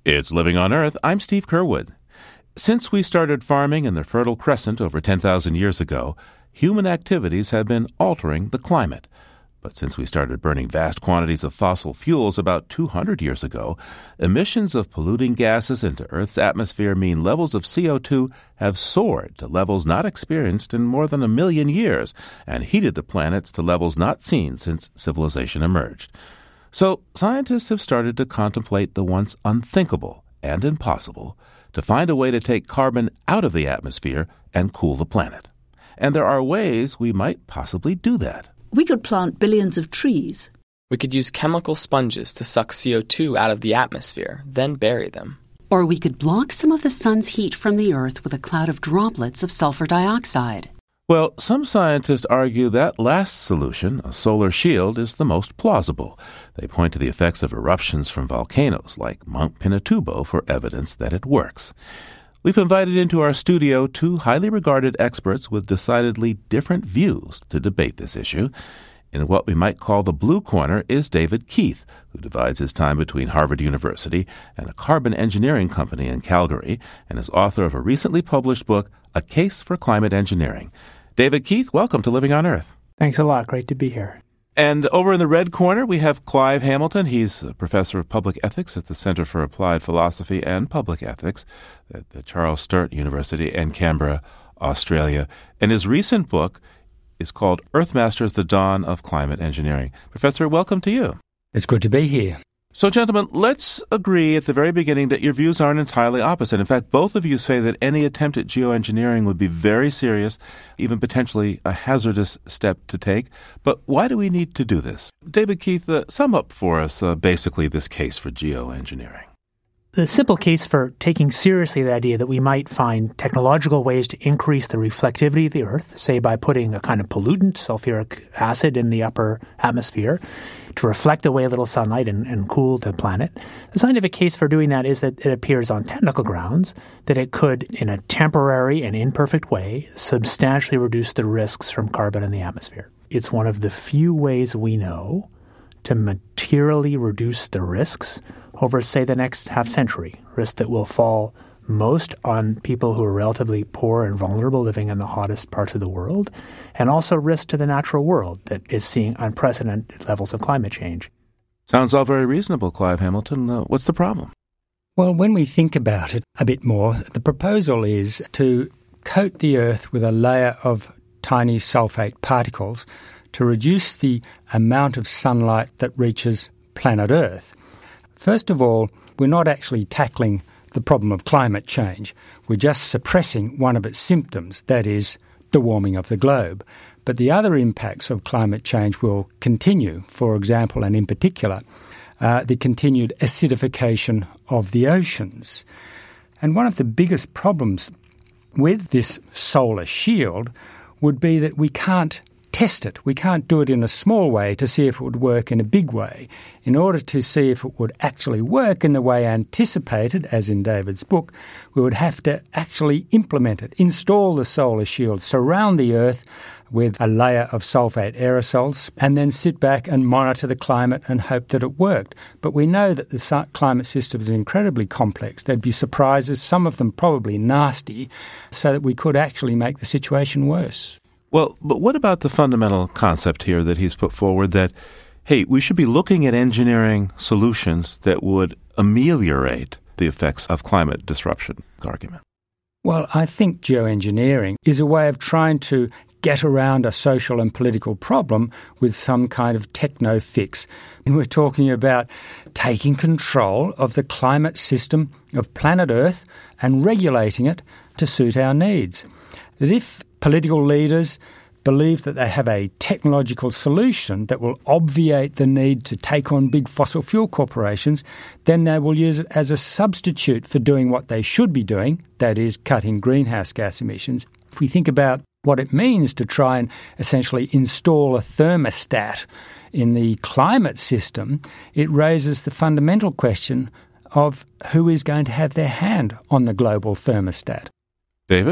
It's Living on Earth. I'm Steve Curwood. Since we started farming in the Fertile Crescent over 10,000 years ago, human activities have been altering the climate. But since we started burning vast quantities of fossil fuels about 200 years ago, emissions of polluting gases into Earth's atmosphere mean levels of CO2 have soared to levels not experienced in more than 1 million years and heated the planets to levels not seen since civilization emerged. So scientists have started to contemplate the once unthinkable and impossible, to find a way to take carbon out of the atmosphere and cool the planet. And there are ways we might possibly do that. We could plant billions of trees. We could use chemical sponges to suck CO2 out of the atmosphere, then bury them. Or we could block some of the sun's heat from the Earth with a cloud of droplets of sulfur dioxide. Well, some scientists argue that last solution, a solar shield, is the most plausible. They point to the effects of eruptions from volcanoes like Mount Pinatubo for evidence that it works. We've invited into our studio two highly regarded experts with decidedly different views to debate this issue. In what we might call the blue corner is David Keith, who divides his time between Harvard University and a carbon engineering company in Calgary, and is author of a recently published book, A Case for Climate Engineering. David Keith, welcome to Living on Earth. Thanks a lot. Great to be here. And over in the red corner, we have Clive Hamilton. He's a professor of public ethics at the Center for Applied Philosophy and Public Ethics at the Charles Sturt University in Canberra, Australia. And his recent book is called Earthmasters, The Dawn of Climate Engineering. Professor, welcome to you. It's good to be here. So, gentlemen, let's agree at the very beginning that your views aren't entirely opposite. In fact, both of you say that any attempt at geoengineering would be very serious, even potentially a hazardous step to take. But why do we need to do this? David Keith, sum up for us basically this case for geoengineering. The simple case for taking seriously the idea that we might find technological ways to increase the reflectivity of the Earth, say by putting a kind of pollutant, sulfuric acid, in the upper atmosphere to reflect away a little sunlight and cool the planet. The scientific case for doing that is that it appears on technical grounds that it could, in a temporary and imperfect way, substantially reduce the risks from carbon in the atmosphere. It's one of the few ways we know to materially reduce the risks over, say, the next half-century, risks that will fall most on people who are relatively poor and vulnerable living in the hottest parts of the world, and also risk to the natural world that is seeing unprecedented levels of climate change. Sounds all very reasonable, Clive Hamilton. What's the problem? Well, when we think about it a bit more, the proposal is to coat the Earth with a layer of tiny sulfate particles to reduce the amount of sunlight that reaches planet Earth. First of all, we're not actually tackling the problem of climate change. We're just suppressing one of its symptoms, that is, the warming of the globe. But the other impacts of climate change will continue, for example, and in particular, the continued acidification of the oceans. And one of the biggest problems with this solar shield would be that we can't test it. We can't do it in a small way to see if it would work in a big way. In order to see if it would actually work in the way anticipated, as in David's book, we would have to actually implement it, install the solar shield, surround the Earth with a layer of sulfate aerosols, and then sit back and monitor the climate and hope that it worked. But we know that the climate system is incredibly complex. There'd be surprises, some of them probably nasty, so that we could actually make the situation worse. Well, but what about the fundamental concept here that he's put forward that, hey, we should be looking at engineering solutions that would ameliorate the effects of climate disruption argument? Well, I think geoengineering is a way of trying to get around a social and political problem with some kind of techno fix. And we're talking about taking control of the climate system of planet Earth and regulating it to suit our needs. That if political leaders believe that they have a technological solution that will obviate the need to take on big fossil fuel corporations, then they will use it as a substitute for doing what they should be doing, that is, cutting greenhouse gas emissions. If we think about what it means to try and essentially install a thermostat in the climate system, it raises the fundamental question of who is going to have their hand on the global thermostat. David?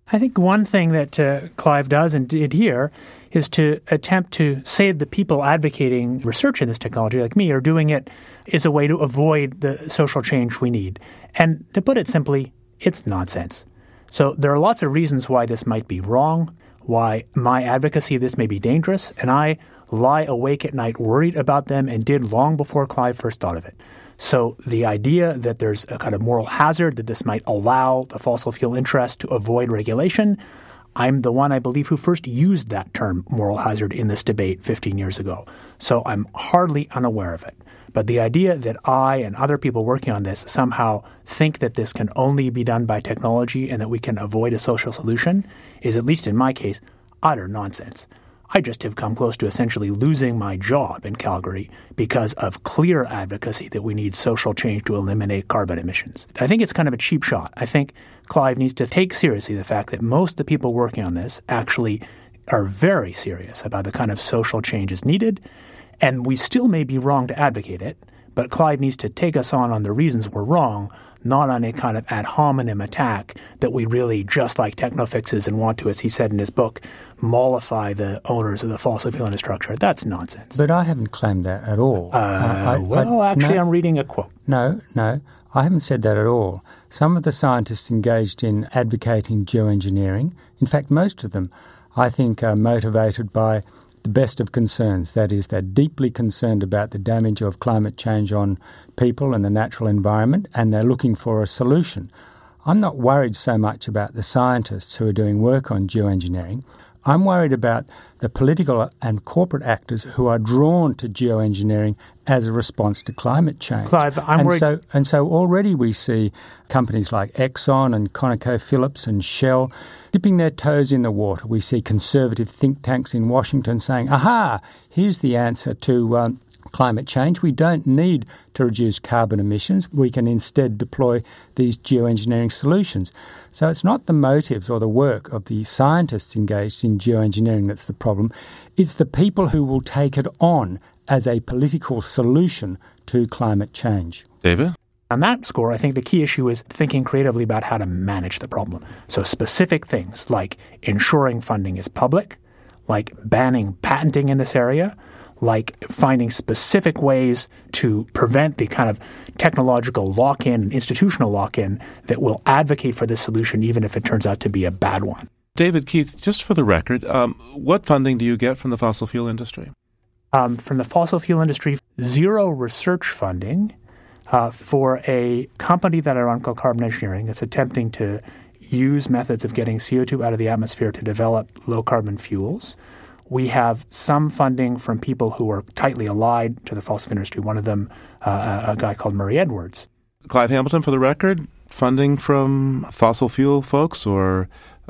I think one thing that Clive does and did here is to attempt to say the people advocating research in this technology, like me, are doing it as a way to avoid the social change we need. And to put it simply, it's nonsense. So there are lots of reasons why this might be wrong, why my advocacy of this may be dangerous, and I lie awake at night worried about them and did long before Clive first thought of it. So the idea that there's a kind of moral hazard, that this might allow the fossil fuel interest to avoid regulation, I'm the one, I believe, who first used that term moral hazard in this debate 15 years ago. So I'm hardly unaware of it. But the idea that I and other people working on this somehow think that this can only be done by technology and that we can avoid a social solution is, at least in my case, utter nonsense. I just have come close to essentially losing my job in Calgary because of clear advocacy that we need social change to eliminate carbon emissions. I think it's kind of a cheap shot. I think Clive needs to take seriously the fact that most of the people working on this actually are very serious about the kind of social changes needed, and we still may be wrong to advocate it, but Clive needs to take us on the reasons we're wrong, not on a kind of ad hominem attack that we really, just like techno-fixes and want to, as he said in his book, mollify the owners of the fossil fuel infrastructure. That's nonsense. But I haven't claimed that at all. I'm reading a quote. No, I haven't said that at all. Some of the scientists engaged in advocating geoengineering, in fact most of them, I think are motivated by the best of concerns. That is, they're deeply concerned about the damage of climate change on people and the natural environment, and they're looking for a solution. I'm not worried so much about the scientists who are doing work on geoengineering. I'm worried about the political and corporate actors who are drawn to geoengineering as a response to climate change. Clive, I'm worried. And so already we see companies like Exxon and ConocoPhillips and Shell dipping their toes in the water. We see conservative think tanks in Washington saying, aha, here's the answer to climate change. We don't need to reduce carbon emissions. We can instead deploy these geoengineering solutions. So it's not the motives or the work of the scientists engaged in geoengineering that's the problem. It's the people who will take it on as a political solution to climate change. David? On that score, I think the key issue is thinking creatively about how to manage the problem. So specific things like ensuring funding is public, like banning patenting in this area, like finding specific ways to prevent the kind of technological lock-in and institutional lock-in that will advocate for this solution even if it turns out to be a bad one. David Keith, just for the record, what funding do you get from the fossil fuel industry? From the fossil fuel industry, zero research funding for a company that I run called Carbon Engineering that's attempting to use methods of getting CO2 out of the atmosphere to develop low-carbon fuels. We have some funding from people who are tightly allied to the fossil fuel industry, one of them a guy called Murray Edwards. Clive Hamilton, for the record, funding from fossil fuel folks or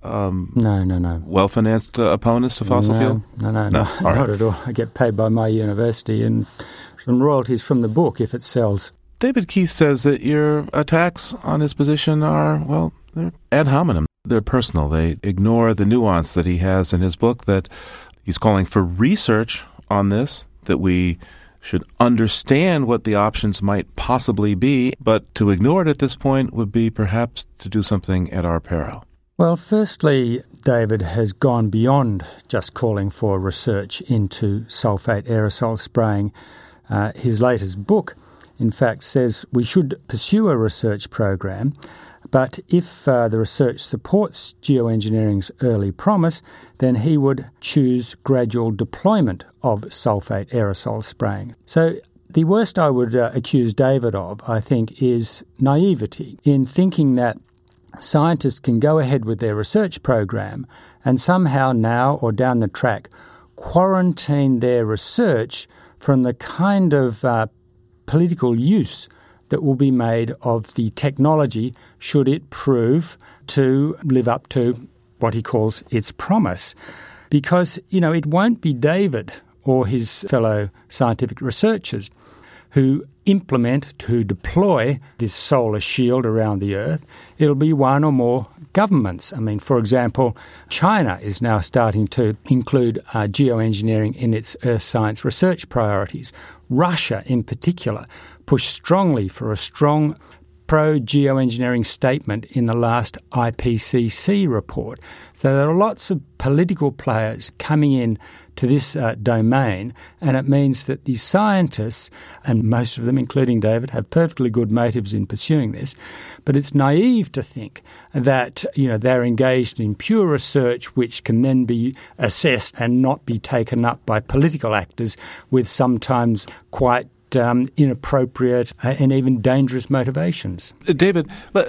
No. well-financed opponents to fossil fuel? No, All right. not at all. I get paid by my university and some royalties from the book if it sells. David Keith says that your attacks on his position are, well, they're ad hominem. They're personal. They ignore the nuance that he has in his book, that he's calling for research on this, that we should understand what the options might possibly be, but to ignore it at this point would be perhaps to do something at our peril. Well, firstly, David has gone beyond just calling for research into sulfate aerosol spraying. His latest book, in fact, says we should pursue a research program, but if the research supports geoengineering's early promise, then he would choose gradual deployment of sulfate aerosol spraying. So the worst I would accuse David of, I think, is naivety in thinking that scientists can go ahead with their research program and somehow now or down the track quarantine their research from the kind of political use that will be made of the technology should it prove to live up to what he calls its promise. Because, it won't be David or his fellow scientific researchers who implement, to deploy this solar shield around the Earth. It'll be one or more governments. For example, China is now starting to include geoengineering in its earth science research priorities. Russia, in particular, pushed strongly for a strong pro-geoengineering statement in the last IPCC report. So there are lots of political players coming in to this domain, and it means that the scientists, and most of them, including David, have perfectly good motives in pursuing this, but it's naive to think that they're engaged in pure research which can then be assessed and not be taken up by political actors with sometimes quite inappropriate and even dangerous motivations. David,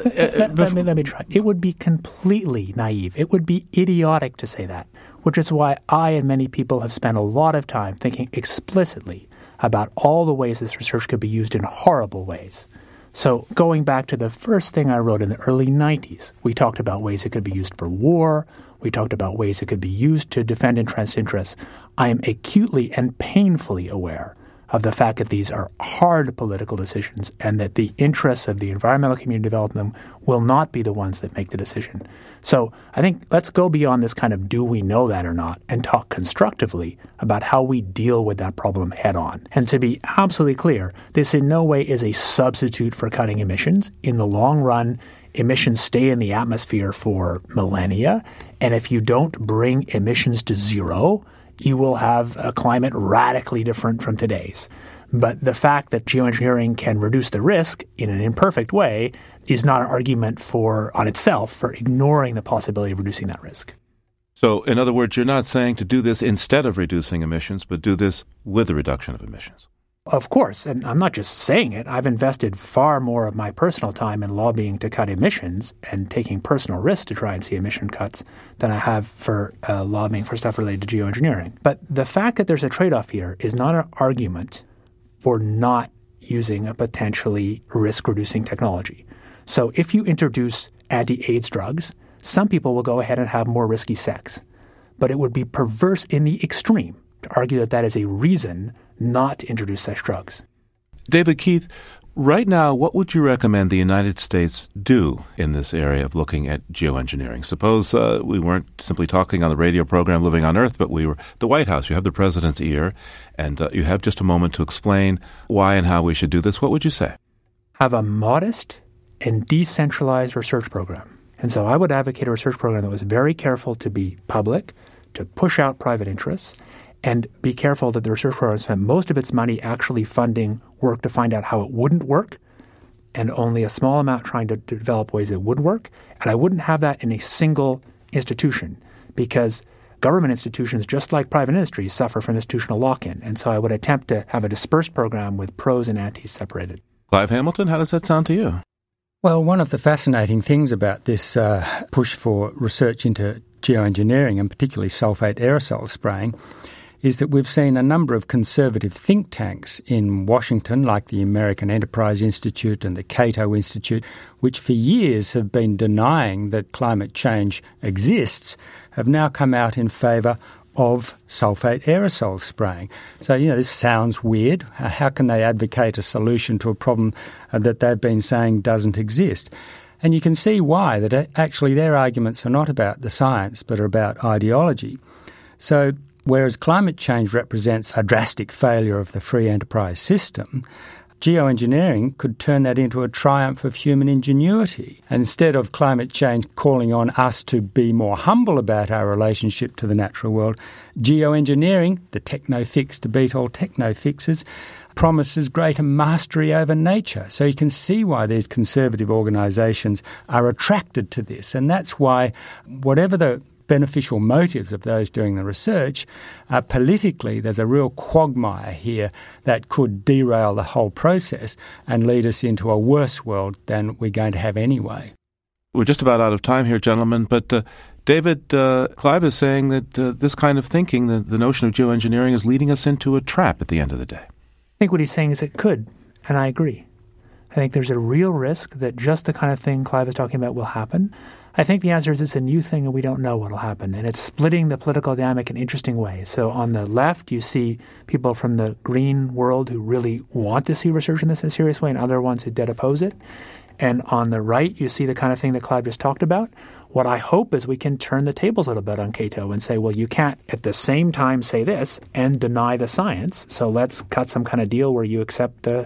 let me try. It would be completely naive. It would be idiotic to say that, which is why I and many people have spent a lot of time thinking explicitly about all the ways this research could be used in horrible ways. So going back to the first thing I wrote in the early 90s, we talked about ways it could be used for war. We talked about ways it could be used to defend entrenched interests. I am acutely and painfully aware of the fact that these are hard political decisions and that the interests of the environmental community developing them will not be the ones that make the decision. So I think let's go beyond this kind of do we know that or not and talk constructively about how we deal with that problem head on. And to be absolutely clear, this in no way is a substitute for cutting emissions. In the long run, emissions stay in the atmosphere for millennia. And if you don't bring emissions to zero, you will have a climate radically different from today's. But the fact that geoengineering can reduce the risk in an imperfect way is not an argument on itself for ignoring the possibility of reducing that risk. So, in other words, you're not saying to do this instead of reducing emissions, but do this with the reduction of emissions. Of course, and I'm not just saying it. I've invested far more of my personal time in lobbying to cut emissions and taking personal risks to try and see emission cuts than I have for lobbying for stuff related to geoengineering. But the fact that there's a trade-off here is not an argument for not using a potentially risk-reducing technology. So if you introduce anti-AIDS drugs, some people will go ahead and have more risky sex. But it would be perverse in the extreme to argue that that is a reason not to introduce such drugs. David Keith, right now, what would you recommend the United States do in this area of looking at geoengineering? Suppose we weren't simply talking on the radio program Living on Earth, but we were at the White House. You have the president's ear, and you have just a moment to explain why and how we should do this. What would you say? Have a modest and decentralized research program. And so I would advocate a research program that was very careful to be public, to push out private interests, and be careful that the research program spent most of its money actually funding work to find out how it wouldn't work, and only a small amount trying to develop ways it would work. And I wouldn't have that in a single institution, because government institutions, just like private industries, suffer from institutional lock-in. And so I would attempt to have a dispersed program with pros and antis separated. Clive Hamilton, how does that sound to you? Well, one of the fascinating things about this push for research into geoengineering, and particularly sulfate aerosol spraying, is that we've seen a number of conservative think tanks in Washington, like the American Enterprise Institute and the Cato Institute, which for years have been denying that climate change exists, have now come out in favour of sulfate aerosol spraying. So, this sounds weird. How can they advocate a solution to a problem that they've been saying doesn't exist? And you can see why, that actually their arguments are not about the science, but are about ideology. So, whereas climate change represents a drastic failure of the free enterprise system, geoengineering could turn that into a triumph of human ingenuity. And instead of climate change calling on us to be more humble about our relationship to the natural world, geoengineering, the techno-fix to beat all techno-fixes, promises greater mastery over nature. So you can see why these conservative organisations are attracted to this. And that's why, whatever the beneficial motives of those doing the research, politically there's a real quagmire here that could derail the whole process and lead us into a worse world than we're going to have anyway. We're just about out of time here, gentlemen, but David, Clive is saying that this kind of thinking, the notion of geoengineering, is leading us into a trap at the end of the day. I think what he's saying is it could, and I agree. I think there's a real risk that just the kind of thing Clive is talking about will happen. I think the answer is it's a new thing and we don't know what will happen. And it's splitting the political dynamic in interesting ways. So on the left, you see people from the green world who really want to see research in this in a serious way, and other ones who dead oppose it. And on the right, you see the kind of thing that Clive just talked about. What I hope is we can turn the tables a little bit on Cato and say, well, you can't at the same time say this and deny the science. So let's cut some kind of deal where you accept the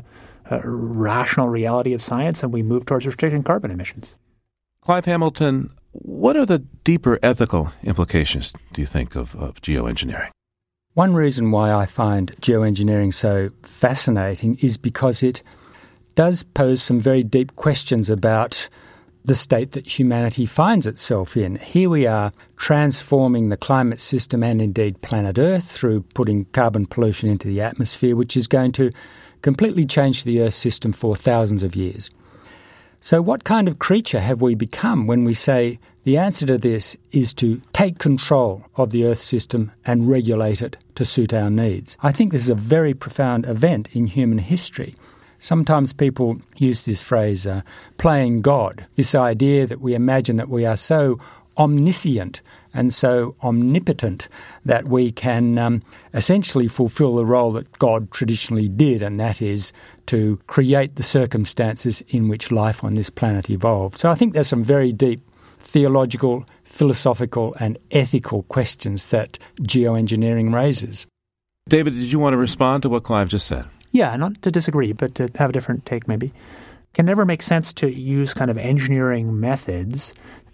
rational reality of science and we move towards restricting carbon emissions. Clive Hamilton, what are the deeper ethical implications, do you think, of geoengineering? One reason why I find geoengineering so fascinating is because it does pose some very deep questions about the state that humanity finds itself in. Here we are transforming the climate system and indeed planet Earth through putting carbon pollution into the atmosphere, which is going to completely change the Earth system for thousands of years. So what kind of creature have we become when we say the answer to this is to take control of the Earth system and regulate it to suit our needs? I think this is a very profound event in human history. Sometimes people use this phrase, playing God, this idea that we imagine that we are so omniscient and so omnipotent that we can essentially fulfill the role that God traditionally did, and that is to create the circumstances in which life on this planet evolved. So I think there's some very deep theological, philosophical and ethical questions that geoengineering raises. David, did you want to respond to what Clive just said? Yeah, not to disagree, but to have a different take maybe. Can never make sense to use kind of engineering methods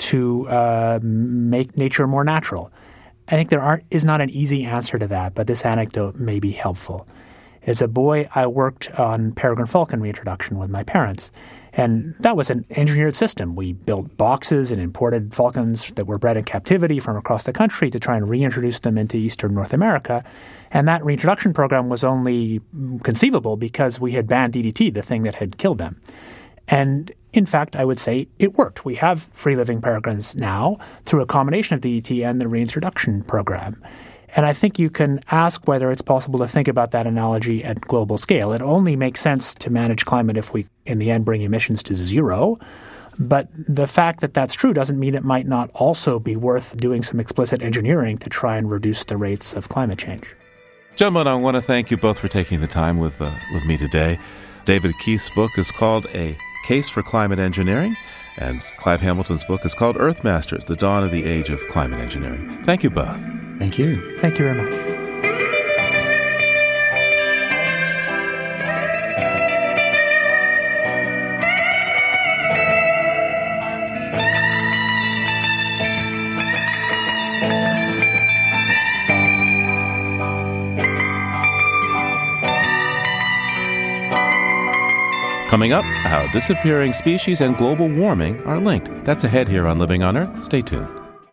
to make nature more natural. I think there is not an easy answer to that, but this anecdote may be helpful. As a boy, I worked on peregrine falcon reintroduction with my parents, and that was an engineered system. We built boxes and imported falcons that were bred in captivity from across the country to try and reintroduce them into eastern North America. And that reintroduction program was only conceivable because we had banned DDT, the thing that had killed them. And in fact, I would say it worked. We have free-living peregrines now through a combination of DDT and the reintroduction program. And I think you can ask whether it's possible to think about that analogy at global scale. It only makes sense to manage climate if we, in the end, bring emissions to zero. But the fact that that's true doesn't mean it might not also be worth doing some explicit engineering to try and reduce the rates of climate change. Gentlemen, I want to thank you both for taking the time with me today. David Keith's book is called A Case for Climate Engineering, and Clive Hamilton's book is called Earth Masters, The Dawn of the Age of Climate Engineering. Thank you both. Thank you. Thank you very much. Coming up, how disappearing species and global warming are linked. That's ahead here on Living on Earth. Stay tuned.